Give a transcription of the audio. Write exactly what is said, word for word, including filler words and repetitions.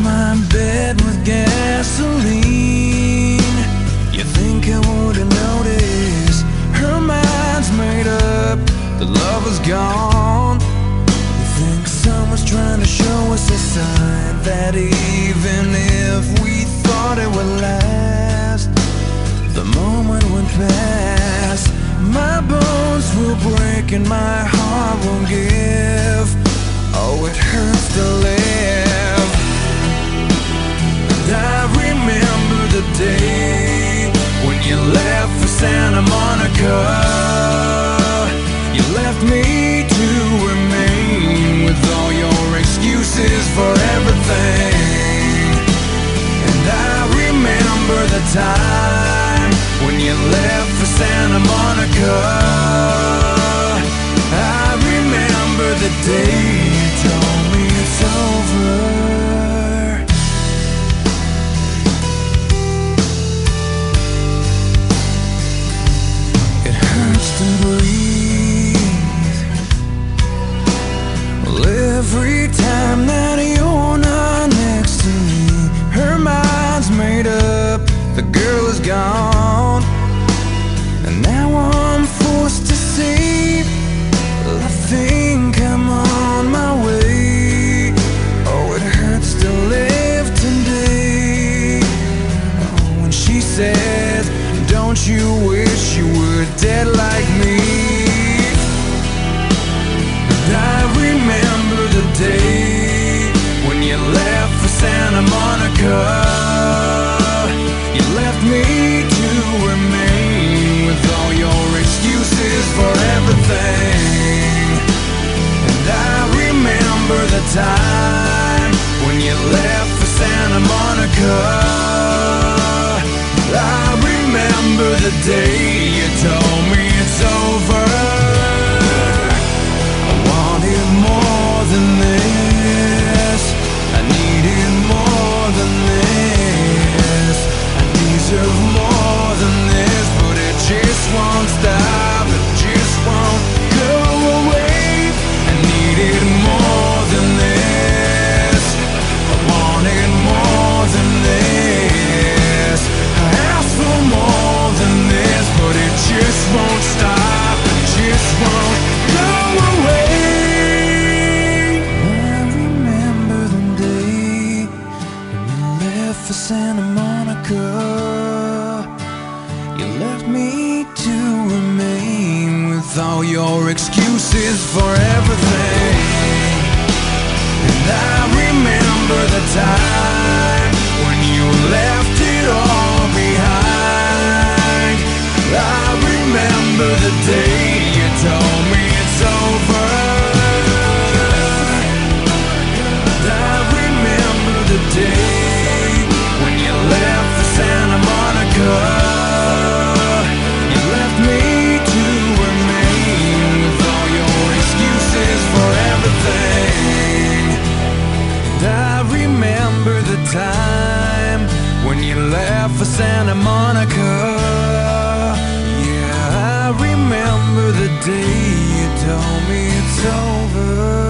my bed with gasoline. You think I would've noticed her mind's made up, the love is gone. You think someone's trying to show us a sign that even if we thought it would last, the moment went past. My bones will break and my heart won't give. Oh, it hurts to live. And I remember the day when you left for Santa Monica. You left me to remain with all your excuses for everything. And I remember the time when you left for Santa Monica. I remember the day you told me it's over. It hurts to breathe. Well, every time that you're not next to me, her mind's made up, the girl is gone. And now I'm forced to say, I think I'm on my way. Oh, it hurts to live today. Oh, when she says, don't you wish you were dead like me? And I remember the day when you left for Santa Monica. You left me to remain with all your excuses for everything. And I remember the time when you left for Santa Monica. I remember the day you told me it's over. I wanted more than this. I needed more than this. I deserve more than this, but it just won't stop. It just won't go away. I needed more than this. I wanted more than this. I asked for more than this, but it just won't stop. It just won't go away. I remember the day when you left for Santa Monica. You left me to remain with all your excuses for everything. And I remember the time when you left it all behind. I remember the day you told me it's over. And I remember the day when you left for Santa Monica. You left me to remain with all your excuses for everything. And I remember the time when you left for Santa Monica. Yeah, I remember the day you told me it's over.